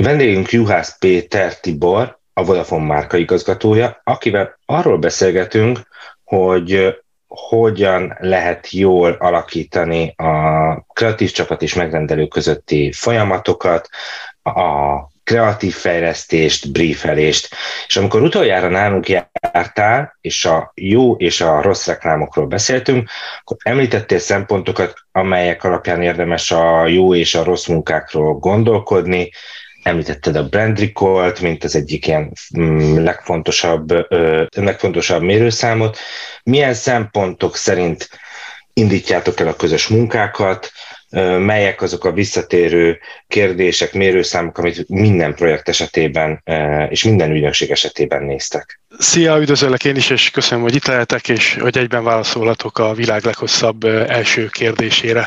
Vendégünk Juhász Péter Tibor, a Vodafone márkaigazgatója, akivel arról beszélgetünk, hogy hogyan lehet jól alakítani a kreatív csapat és megrendelő közötti folyamatokat, a kreatív fejlesztést, briefelést. És amikor utoljára nálunk jártál, és a jó és a rossz reklámokról beszéltünk, akkor említettél szempontokat, amelyek alapján érdemes a jó és a rossz munkákról gondolkodni. Említetted a brand recall-t, mint az egyik ilyen legfontosabb mérőszámot. Milyen szempontok szerint indítjátok el a közös munkákat, melyek azok a visszatérő kérdések, mérőszámok, amit minden projekt esetében és minden ügynökség esetében néztek? Szia, üdvözöllek én is, és köszönöm, hogy itt lehetek, és hogy egyben válaszolhatok a világ leghosszabb első kérdésére.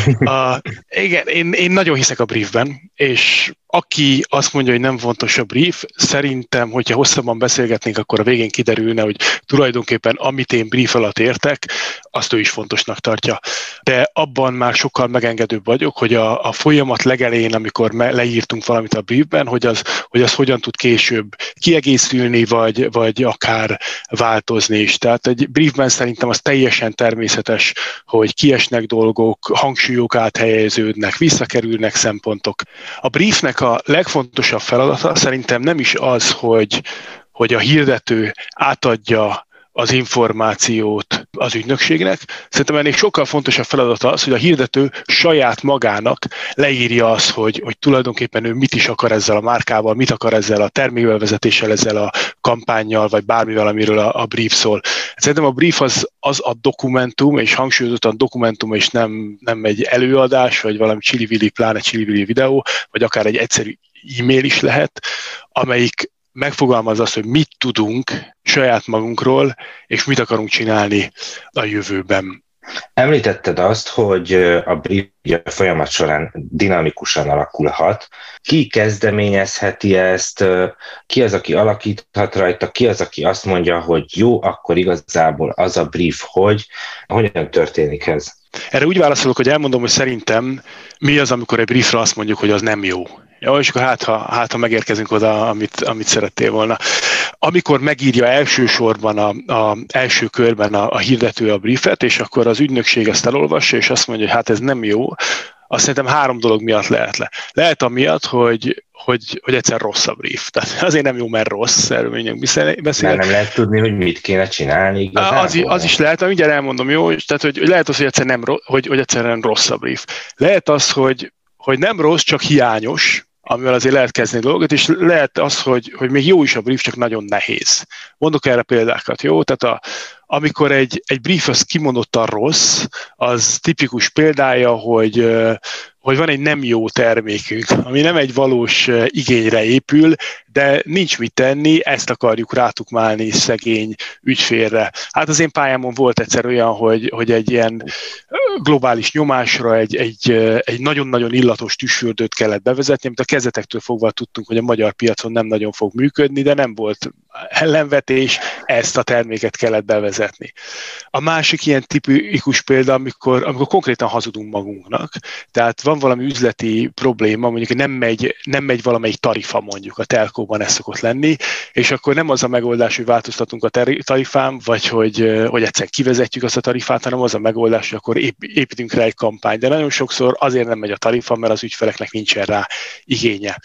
Igen, én nagyon hiszek a briefben, és aki azt mondja, hogy nem fontos a brief, szerintem, hogyha hosszabban beszélgetnénk, akkor a végén kiderülne, hogy tulajdonképpen amit én brief alatt értek, azt ő is fontosnak tartja. De abban már sokkal megengedőbb vagyok, hogy a folyamat legelején, amikor leírtunk valamit a briefben, hogy az hogyan tud később kiegészülni, vagy akár változni is. Tehát egy briefben szerintem az teljesen természetes, hogy kiesnek dolgok, hangsúlyok áthelyeződnek, visszakerülnek szempontok. A briefnek a legfontosabb feladata szerintem nem is az, hogy a hirdető átadja az információt az ügynökségnek. Szerintem ennél sokkal fontosabb feladata az, hogy a hirdető saját magának leírja azt, hogy tulajdonképpen ő mit is akar ezzel a márkával, mit akar ezzel a termékbevezetéssel, ezzel a kampánnyal, vagy bármivel, amiről a brief szól. Szerintem a brief az a dokumentum, és hangsúlyozottan dokumentum, és nem egy előadás, vagy valami csili-vili, pláne csili-vili videó, vagy akár egy egyszerű e-mail is lehet, amelyik megfogalmaz azt, hogy mit tudunk saját magunkról, és mit akarunk csinálni a jövőben. Említetted azt, hogy a brief a folyamat során dinamikusan alakulhat. Ki kezdeményezheti ezt, ki az, aki alakíthat rajta, ki az, aki azt mondja, hogy jó, akkor igazából az a brief, hogyan történik ez? Erre úgy válaszolok, hogy elmondom, hogy szerintem mi az, amikor egy briefra azt mondjuk, hogy az nem jó. Ja, és akkor hát ha megérkezünk oda, amit szerettél volna. Amikor megírja elsősorban a első körben a hirdető a briefet, és akkor az ügynökség ezt elolvassa, és azt mondja, hogy hát ez nem jó, azt szerintem 3 dolog miatt lehet. Lehet amiatt, hogy egyszer rossz a brief. Tehát azért nem jó, mert rossz, erről mindjárt beszél. Mert nem lehet tudni, hogy mit kéne csinálni igazából. Az is lehet, mindjárt elmondom, jó? Tehát, hogy lehet az, hogy egyszerűen rossz a brief. Lehet az, hogy nem rossz, csak hiányos, amivel azért lehet kezdeni dolgot, és lehet az, hogy még jó is a brief, csak nagyon nehéz. Mondok erre példákat, jó? Tehát amikor egy brief az kimondottan rossz, az tipikus példája, hogy van egy nem jó termékünk, ami nem egy valós igényre épül, de nincs mit tenni, ezt akarjuk rátukmálni szegény ügyfélre. Hát az én pályámon volt egyszer olyan, hogy egy ilyen globális nyomásra egy nagyon-nagyon illatos tüsfürdőt kellett bevezetni, amit a kezdetektől fogva tudtunk, hogy a magyar piacon nem nagyon fog működni, de nem volt ellenvetés, ezt a terméket kellett bevezetni. A másik ilyen tipikus példa, amikor konkrétan hazudunk magunknak, tehát van valami üzleti probléma, mondjuk nem megy valamelyik tarifa, mondjuk a telkóban ez szokott lenni, és akkor nem az a megoldás, hogy változtatunk a tarifán, vagy hogy egyszer kivezetjük azt a tarifát, hanem az a megoldás, hogy akkor építünk rá egy kampányt. De nagyon sokszor azért nem megy a tarifa, mert az ügyfeleknek nincsen rá igénye.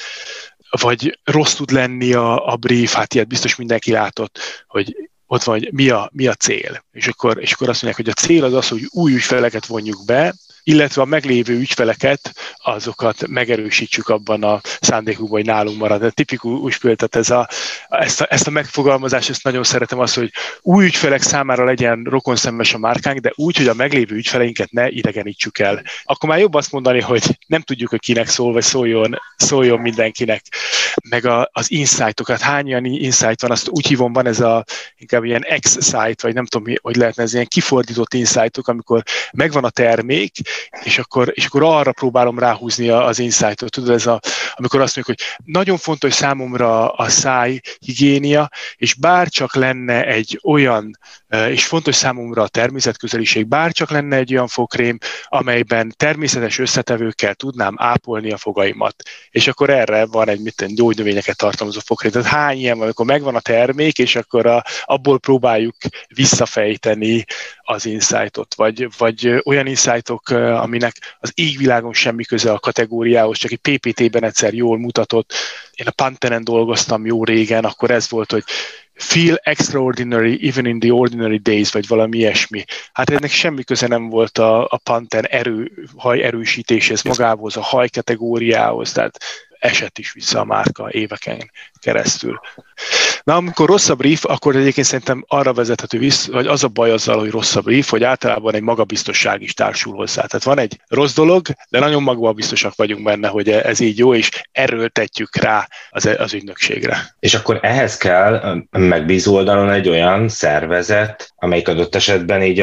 Vagy rossz tud lenni a brief, hát ilyet biztos mindenki látott, hogy ott van, hogy mi a cél. És akkor azt mondják, hogy a cél az, hogy új ügyfeleket vonjuk be, illetve a meglévő ügyfeleket, azokat megerősítsük abban a szándékukban, hogy nálunk marad. A tipikus például ezt a megfogalmazást, ezt nagyon szeretem, az, hogy új ügyfelek számára legyen rokonszenves a márkánk, de úgy, hogy a meglévő ügyfeleinket ne idegenítsük el. Akkor már jobb azt mondani, hogy nem tudjuk, hogy kinek szól, vagy szóljon mindenkinek. meg az insightokat. Hány ilyen insight van, azt úgy hívom, van ez inkább ilyen X-site, vagy nem tudom, hogy lehetne ez ilyen kifordított insightok, amikor megvan a termék, és akkor arra próbálom ráhúzni az insightot. Tudod, amikor azt mondjuk, hogy nagyon fontos számomra a szájhigiénia, és bárcsak lenne egy olyan, és fontos számomra a természetközeliség, bárcsak lenne egy olyan fogkrém, amelyben természetes összetevőkkel tudnám ápolni a fogaimat. És akkor erre van egy gyógynövényeket tartalmazó fogkrém. Tehát hány ilyen van, amikor megvan a termék, és akkor abból próbáljuk visszafejteni az insightot, vagy olyan insightok, aminek az égvilágon semmi köze a kategóriához, csak egy PPT-ben egyszer jól mutatott. Én a Pantenen dolgoztam jó régen, akkor ez volt, hogy feel extraordinary even in the ordinary days, vagy valami ilyesmi. Hát ennek semmi köze nem volt a Pantene haj erősítéshez, magához, a haj kategóriához, tehát esett is vissza a márka éveken keresztül. Na, amikor rossz a brief, akkor egyébként szerintem arra vezethető vissza, vagy az a baj azzal, hogy rossz a brief, hogy általában egy magabiztosság is társul hozzá. Tehát van egy rossz dolog, de nagyon magabiztosak vagyunk benne, hogy ez így jó, és erőltetjük rá az ügynökségre. És akkor ehhez kell megbízó oldalon egy olyan szervezet, amelyik adott esetben így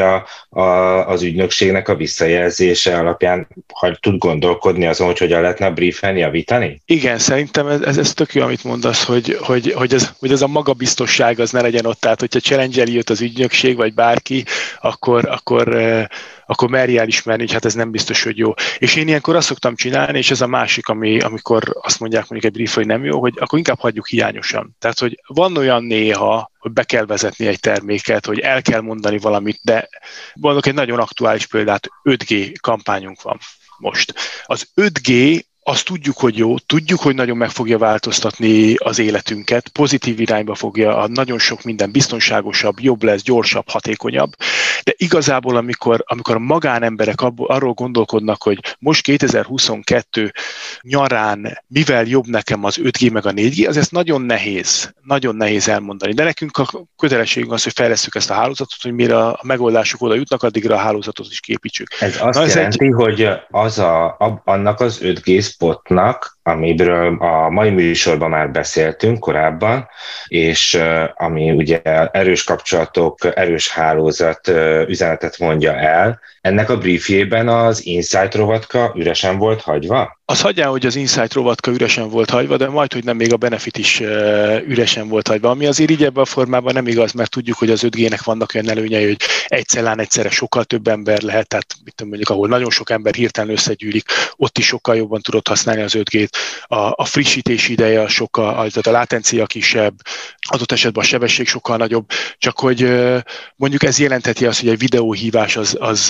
az ügynökségnek a visszajelzése alapján tud gondolkodni azon, hogy hogyan lehetne a briefen javítani? Igen, szerintem ez tök jó, amit mondasz, hogy ez a magabiztosság az ne legyen ott. Tehát, hogyha challenge-eli jött az ügynökség, vagy bárki, akkor merj elismerni, hogy hát ez nem biztos, hogy jó. És én ilyenkor azt szoktam csinálni, és ez a másik, amikor azt mondják mondjuk egy brief, hogy nem jó, hogy akkor inkább hagyjuk hiányosan. Tehát, hogy van olyan néha, hogy be kell vezetni egy terméket, hogy el kell mondani valamit, de mondok egy nagyon aktuális példát, 5G kampányunk van most. Az 5G azt tudjuk, hogy jó, tudjuk, hogy nagyon meg fogja változtatni az életünket, pozitív irányba fogja, nagyon sok minden biztonságosabb, jobb lesz, gyorsabb, hatékonyabb, de igazából amikor a magánemberek arról gondolkodnak, hogy most 2022 nyarán mivel jobb nekem az 5G meg a 4G, az ezt nagyon nehéz elmondani. De nekünk a kötelességünk az, hogy fejlesszük ezt a hálózatot, hogy mire a megoldások oda jutnak, addigra a hálózatot is képítsük. Ez azt jelenti, hogy annak az 5G spotnak, amiről a mai műsorban már beszéltünk korábban, és ami ugye erős kapcsolatok, erős hálózat üzenetet mondja el, ennek a briefjében az Insight rovatka üresen volt hagyva? Az hagyján, hogy az Insight rovatka üresen volt hagyva, de majd, hogy nem, még a Benefit is üresen volt hagyva. Ami azért így ebben a formában nem igaz, mert tudjuk, hogy az 5G-nek vannak olyan előnyei, hogy egyszerre sokkal több ember lehet, tehát mondjuk, ahol nagyon sok ember hirtelen összegyűlik, ott is sokkal jobban tudod használni az 5G-t. A frissítési ideje tehát a látencia kisebb, adott esetben a sebesség sokkal nagyobb, csak hogy mondjuk ez jelentheti azt, hogy egy videóhívás az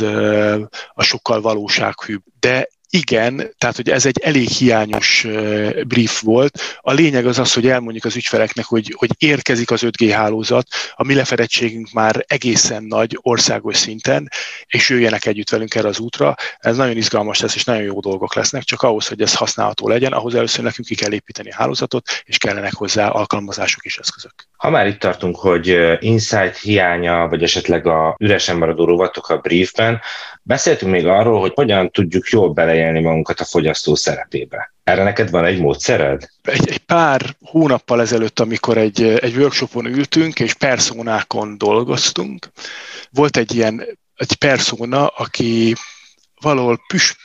sokkal valósághűbb. De igen, tehát hogy ez egy elég hiányos brief volt. A lényeg az, hogy elmondjuk az ügyfeleknek, hogy érkezik az 5G hálózat, a mi lefedettségünk már egészen nagy országos szinten, és jöjjenek együtt velünk erre az útra. Ez nagyon izgalmas lesz, és nagyon jó dolgok lesznek, csak ahhoz, hogy ez használható legyen, ahhoz először nekünk ki kell építeni a hálózatot, és kellenek hozzá alkalmazások és eszközök. Ha már itt tartunk, hogy insight hiánya, vagy esetleg a üresen maradó rovatok a briefben, beszéltünk még arról, hogy hogyan tudjuk jól beleélni magunkat a fogyasztó szerepébe. Erre neked van egy módszered? Egy pár hónappal ezelőtt, amikor egy workshopon ültünk, és personákon dolgoztunk, volt egy persona, aki valahol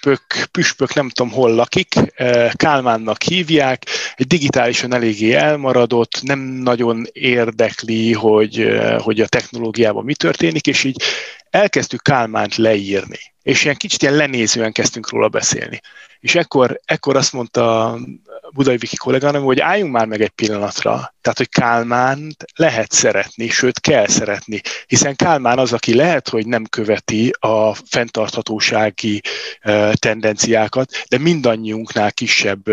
püspök, nem tudom hol lakik, Kálmánnak hívják, egy digitálisan eléggé elmaradott, nem nagyon érdekli, hogy a technológiában mi történik, és így elkezdtük Kálmánt leírni. És ilyen kicsit lenézően kezdtünk róla beszélni. És ekkor azt mondta Budai Viki kolléganőm, hogy álljunk már meg egy pillanatra. Tehát, hogy Kálmánt lehet szeretni, sőt kell szeretni. Hiszen Kálmán az, aki lehet, hogy nem követi a fenntarthatósági tendenciákat, de mindannyiunknál kisebb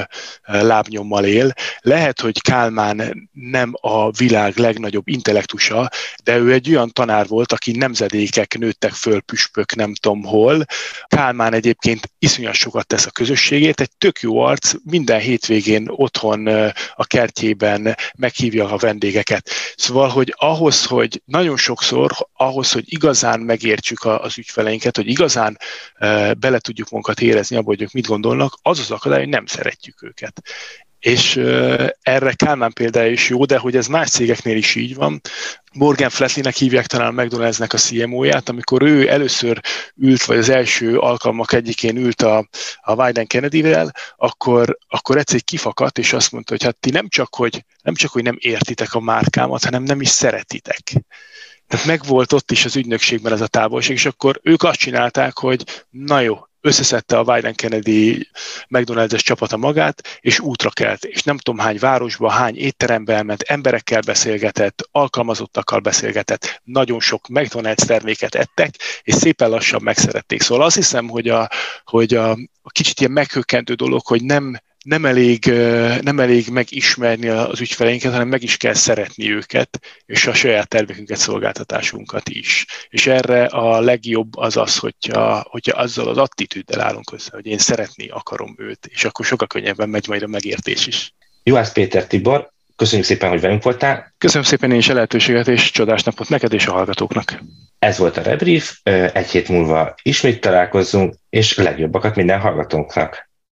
lábnyommal él. Lehet, hogy Kálmán nem a világ legnagyobb intellektusa, de ő egy olyan tanár volt, aki nemzedékek nőttek föl püspök nem tudom hol. Kálmán egyébként iszonyat sokat tesz a közösségét, egy tök jó arc, minden hétvégén otthon a kertjében meghívja a vendégeket. Szóval, hogy hogy nagyon sokszor ahhoz, hogy igazán megértsük az ügyfeleinket, hogy igazán bele tudjuk magunkat érezni abba, hogy ők mit gondolnak, az az akadály, hogy nem szeretjük őket. És erre Kálmán példája is jó, de hogy ez más cégeknél is így van. Morgan Flatleynek hívják talán a McDonald'snek a CMO-ját, amikor ő először ült, vagy az első alkalmak egyikén ült a Wieden Kennedy-vel, akkor egyszer kifakadt, és azt mondta, hogy hát ti nem csak, hogy nem értitek a márkámat, hanem nem is szeretitek. Tehát megvolt ott is az ügynökségben ez a távolság, és akkor ők azt csinálták, hogy na jó, összeszedte a Wieden Kennedy McDonald's-es csapata magát, és útra kelt, és nem tudom hány városba, hány étterembe elment, emberekkel beszélgetett, alkalmazottakkal beszélgetett, nagyon sok McDonald's terméket ettek, és szépen lassan megszerették. Szóval azt hiszem, hogy a kicsit ilyen meghökkentő dolog, hogy nem elég megismerni az ügyfeleinket, hanem meg is kell szeretni őket, és a saját termékünket, szolgáltatásunkat is. És erre a legjobb az, hogyha azzal az attitűddel állunk össze, hogy én szeretni akarom őt, és akkor sokkal könnyebben megy majd a megértés is. Juhász Péter Tibor, köszönjük szépen, hogy velünk voltál. Köszönöm szépen én is a lehetőséget, és csodás napot neked és a hallgatóknak. Ez volt a Rebrief, egy hét múlva ismét találkozzunk, és legjobbakat minden hallgatónknak.